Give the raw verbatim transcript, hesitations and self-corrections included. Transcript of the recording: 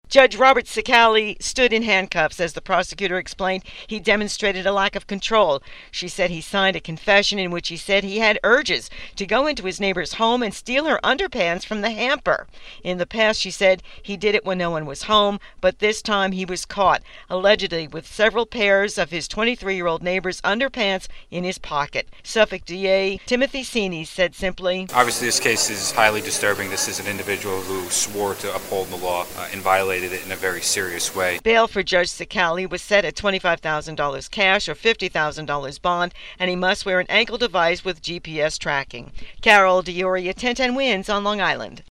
Judge Robert Sicali stood in handcuffs. As the prosecutor explained, he demonstrated a lack of control. She said he signed a confession in which he said he had urges to go into his neighbor's home and steal her underpants from the hamper. In the past, she said he did it when no one was home, but this time he was caught, allegedly with several pairs of his twenty-three-year-old neighbor's underpants in his pocket. Suffolk D A Timothy Sini said simply, "Obviously, this case is highly disturbing. This is an individual who swore to uphold the law uh, and violated it in a very serious way." Bail for Judge Sicali was set at twenty-five thousand dollars cash or fifty thousand dollars bond, and he must wear an ankle device with G P S tracking. Carol D'Auria, ten ten Wins on Long Island.